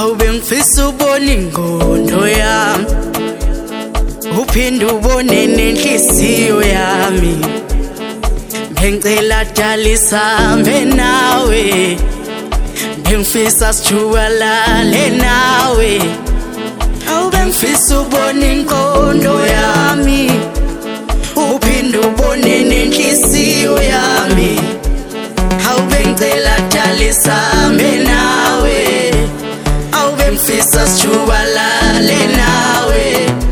Awubengifisa ubone ingqondo yami, uphinde ubone nenhliziyo yami. Bengicela dala sihambe nawe, bengifisa sijubalale nawe. Awubengifisa ubone ingqondo yami, uphinde ubone nenhliziyo yami. Awubengicela dala sihambe nawe, awubengifisa sijubalale nawe.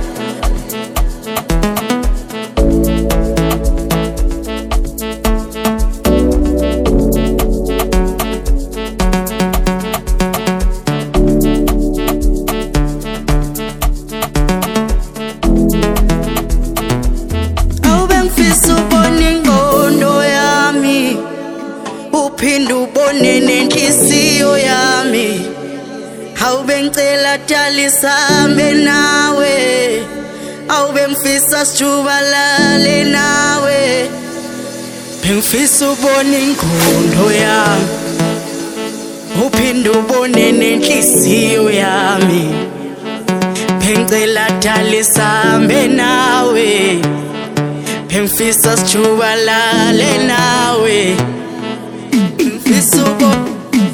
Awubengifisa ubone ingqondo yami, uphinde ubone nenhliziyo yami. Awubengicela dala sihambe nawe, awubengifisa sijubalale nawe. Bengifisa ubone ingqondo yami, uphinde ubone nenhliziyo yami. Bengicela dala sihambe nawe, bengifisa sijubalale nawe. Bengifisa ubone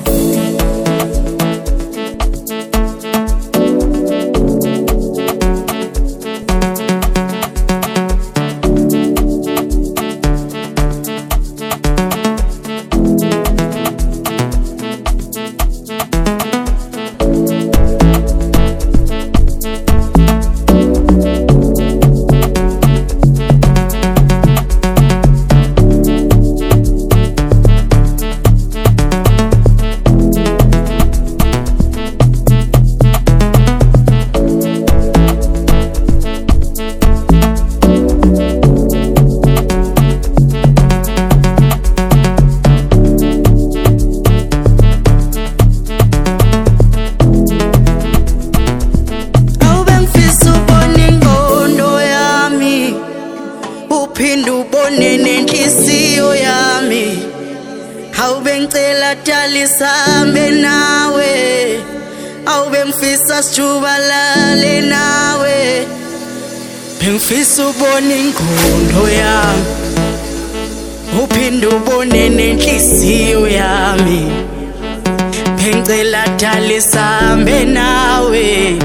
uphinde ubone nenhliziyo yami. Awubengicela dala sihambe nawe, awubengifisa sijubalale nawe. Bengifisa ubone ingqondo yami, uphinde ubone nenhliziyo yami. Bengicela dala sihambe nawe,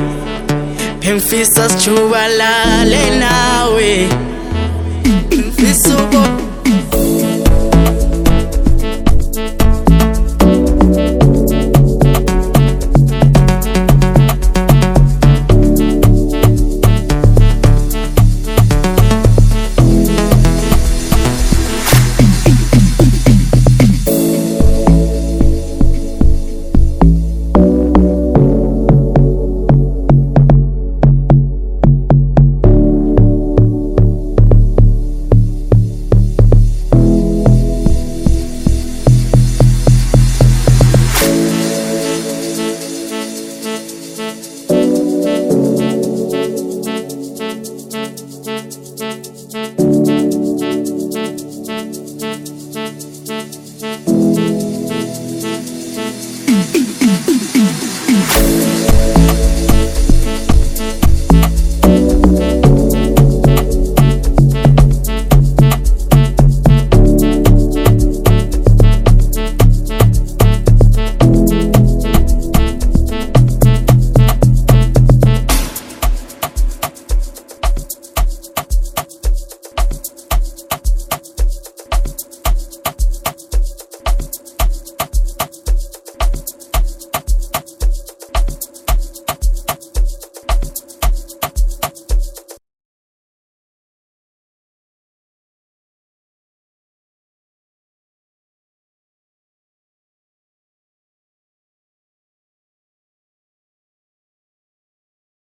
bengifisa sijubalale nawe. Bengifisa ubone